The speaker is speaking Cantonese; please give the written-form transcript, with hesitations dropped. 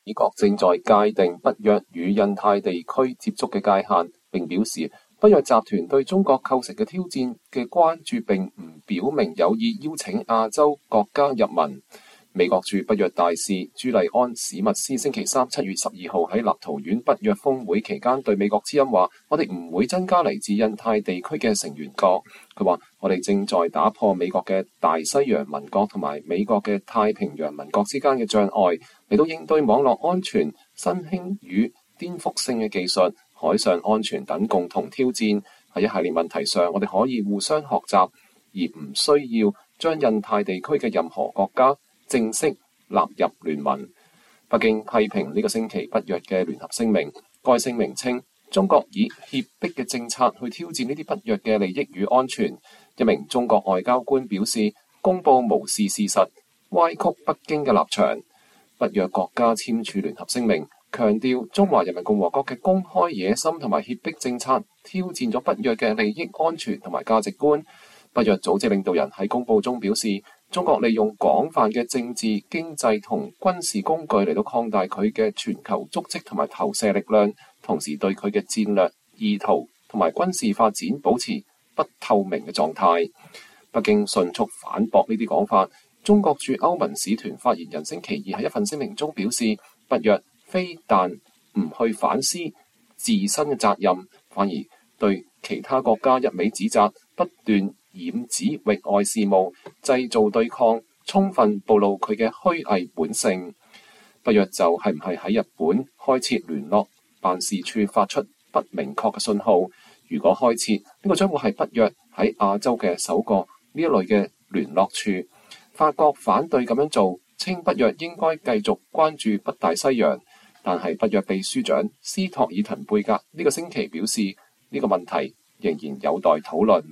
美國正在界定北約與印太地區接觸嘅界限，並表示北約集團對中國構成嘅挑戰嘅關注並唔表明有意邀請亞洲國家入盟。美國駐北約大使朱利安·史密斯星期三7月12號喺立陶宛北約峰會期間對美國之音話：我哋唔會增加嚟自印太地區嘅成員國。佢話：我哋正在打破美國嘅大西洋盟國同埋美國嘅太平洋盟國之間嘅障礙，嚟到應對網絡安全、新興與顛覆性嘅技術、海上安全等共同挑戰。喺一系列問題上，我哋可以互相學習，而唔需要將印太地區嘅任何國家正式納入聯盟。北京批評呢個星期北約嘅聯合聲明，該聲明稱中國以脅迫嘅政策去挑戰呢啲北約嘅利益與安全。一名中國外交官表示，公佈無視事實、歪曲北京嘅立場。北約國家簽署聯合聲明，強調中華人民共和國嘅公開野心同埋脅迫政策挑戰咗北約嘅利益安全同埋價值觀。北約組織領導人喺公佈中表示，中國利用廣泛嘅政治、經濟同軍事工具嚟到擴大佢嘅全球足跡同埋投射力量，同時對佢嘅戰略意圖同埋軍事發展保持不透明嘅狀態。北京迅速反駁呢啲講法。中國駐歐盟使團發言人星期二喺一份聲明中表示，北約非但唔去反思自身嘅責任，反而對其他國家一味指責，不斷染指域外事務，製造對抗，充分暴露佢嘅虛偽本性。北約就係唔係喺日本開設聯絡辦事處發出不明確嘅信號？如果開設，呢個將會係北約喺亞洲嘅首個呢一類嘅聯絡處。法國反對咁樣做，稱北約應該繼續關注北大西洋。但係北約秘書長斯托爾滕貝格呢個星期表示，呢個問題仍然有待討論。